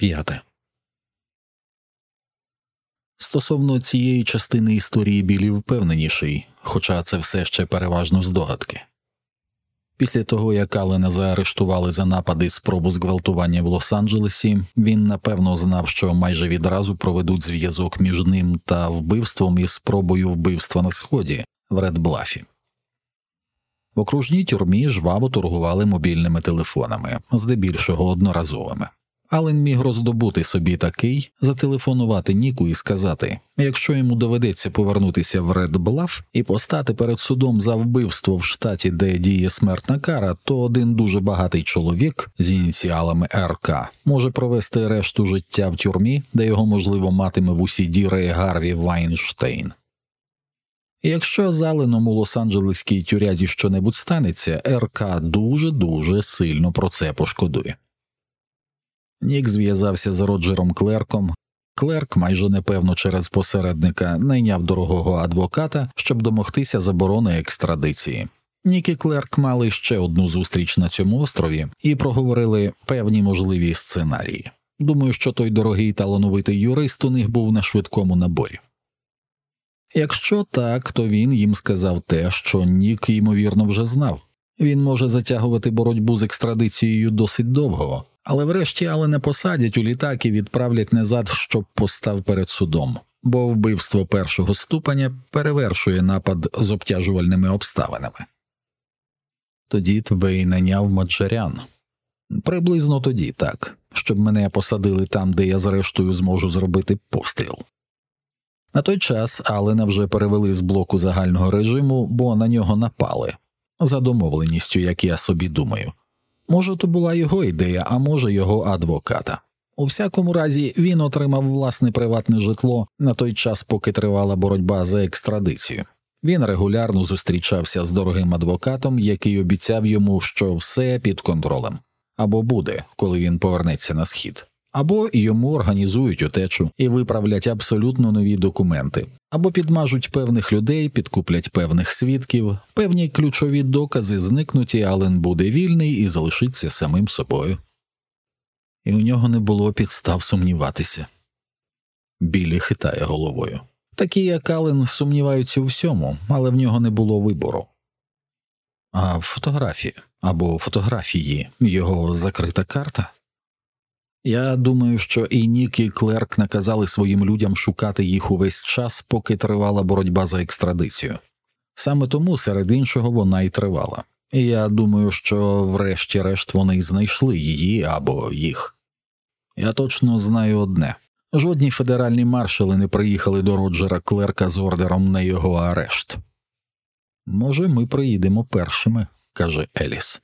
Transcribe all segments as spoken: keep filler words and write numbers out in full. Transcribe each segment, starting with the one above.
П'яте. Стосовно цієї частини історії Білі впевненіший, хоча це все ще переважно здогадки. Після того, як Аллена заарештували за напади і спробу зґвалтування в Лос-Анджелесі, він напевно знав, що майже відразу проведуть зв'язок між ним та вбивством і спробою вбивства на Сході в Ред-Блафі. В окружній тюрмі жваво торгували мобільними телефонами, здебільшого одноразовими. Аллен міг роздобути собі такий, зателефонувати Ніку і сказати, якщо йому доведеться повернутися в Ред-Блаф і постати перед судом за вбивство в штаті, де діє смертна кара, то один дуже багатий чоловік з ініціалами Р К може провести решту життя в тюрмі, де його, можливо, матиме в усі діри Гарві Вайнштейн. І якщо з Алленом у Лос-Анджелеській тюрязі щонебудь станеться, Р К дуже-дуже сильно про це пошкодує. Нік зв'язався з Роджером Клерком. Клерк, майже непевно через посередника, найняв дорогого адвоката, щоб домогтися заборони екстрадиції. Нік і Клерк мали ще одну зустріч на цьому острові і проговорили певні можливі сценарії. Думаю, що той дорогий талановитий юрист у них був на швидкому наборі. Якщо так, то він їм сказав те, що Нік, ймовірно, вже знав. Він може затягувати боротьбу з екстрадицією досить довго, але врешті Аллена посадять у літак і відправлять назад, щоб постав перед судом, бо вбивство першого ступеня перевершує напад з обтяжувальними обставинами. Тоді тебе й наняв Маджарян. Приблизно тоді так, щоб мене посадили там, де я зрештою зможу зробити постріл. На той час Аллена вже перевели з блоку загального режиму, бо на нього напали. За домовленістю, як я собі думаю. Може, то була його ідея, а може його адвоката. У всякому разі, він отримав власне приватне житло на той час, поки тривала боротьба за екстрадицію. Він регулярно зустрічався з дорогим адвокатом, який обіцяв йому, що все під контролем. Або буде, коли він повернеться на схід. Або йому організують утечу і виправлять абсолютно нові документи. Або підмажуть певних людей, підкуплять певних свідків, певні ключові докази зникнуть, і Аллен буде вільний і залишиться самим собою. І у нього не було підстав сумніватися. Білі хитає головою. Такі, як Аллен, сумніваються у всьому, але в нього не було вибору. А фотографії, або фотографії, його закрита карта? Я думаю, що і Нік, і Клерк наказали своїм людям шукати їх увесь час, поки тривала боротьба за екстрадицію. Саме тому, серед іншого, вона й тривала. І я думаю, що врешті-решт вони знайшли її або їх. Я точно знаю одне. Жодні федеральні маршали не приїхали до Роджера Клерка з ордером на його арешт. «Може, ми приїдемо першими», – каже Еліс.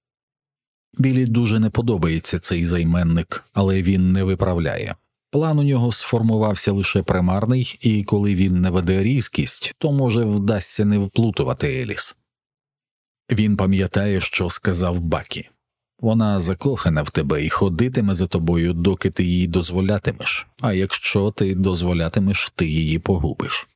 Білі дуже не подобається цей займенник, але він не виправляє. План у нього сформувався лише примарний, і коли він не веде різкість, то, може, вдасться не вплутувати Еліс. Він пам'ятає, що сказав Бакі. Вона закохана в тебе і ходитиме за тобою, доки ти їй дозволятимеш, а якщо ти дозволятимеш, ти її погубиш.